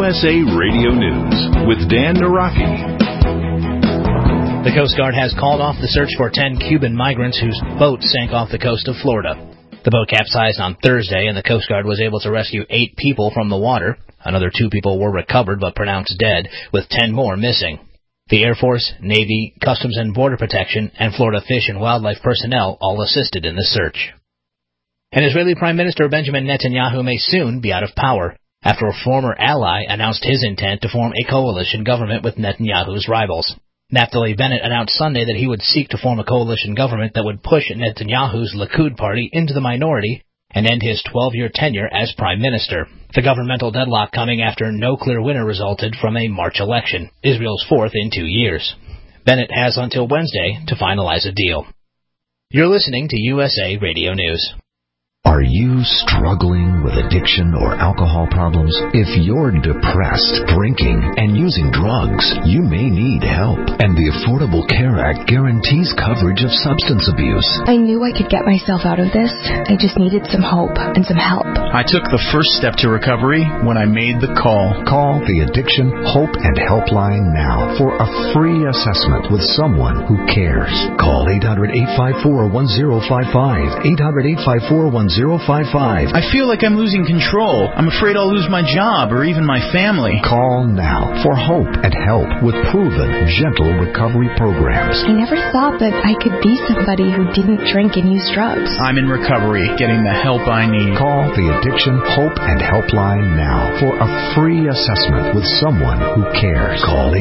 USA Radio News with Dan Naraki. The Coast Guard has called off the search for 10 Cuban migrants whose boat sank off the coast of Florida. The boat capsized on Thursday, and the Coast Guard was able to rescue 8 people from the water. Another 2 people were recovered but pronounced dead, with 10 more missing. The Air Force, Navy, Customs and Border Protection, and Florida Fish and Wildlife personnel all assisted in the search. And Israeli Prime Minister Benjamin Netanyahu may soon be out of power after a former ally announced his intent to form a coalition government with Netanyahu's rivals. Naftali Bennett announced Sunday that he would seek to form a coalition government that would push Netanyahu's Likud party into the minority and end his 12-year tenure as prime minister. The governmental deadlock coming after no clear winner resulted from a March election, Israel's 4th in 2 years. Bennett has until Wednesday to finalize a deal. You're listening to USA Radio News. Are you struggling with addiction or alcohol problems? If you're depressed, drinking, and using drugs, you may need help. And the Affordable Care Act guarantees coverage of substance abuse. I knew I could get myself out of this. I just needed some hope and some help. I took the first step to recovery when I made the call. Call the Addiction Hope and Helpline now for a free assessment with someone who cares. Call 800-854-1055. 800-854-1055. I feel like I'm losing control. I'm afraid I'll lose my job or even my family. Call now for hope and help with proven, gentle recovery programs. I never thought that I could be somebody who didn't drink and use drugs. I'm in recovery, getting the help I need. Call the Addiction Hope and Helpline now for a free assessment with someone who cares. Call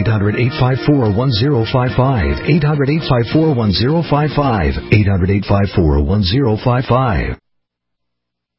800-854-1055. 800-854-1055. 800-854-1055.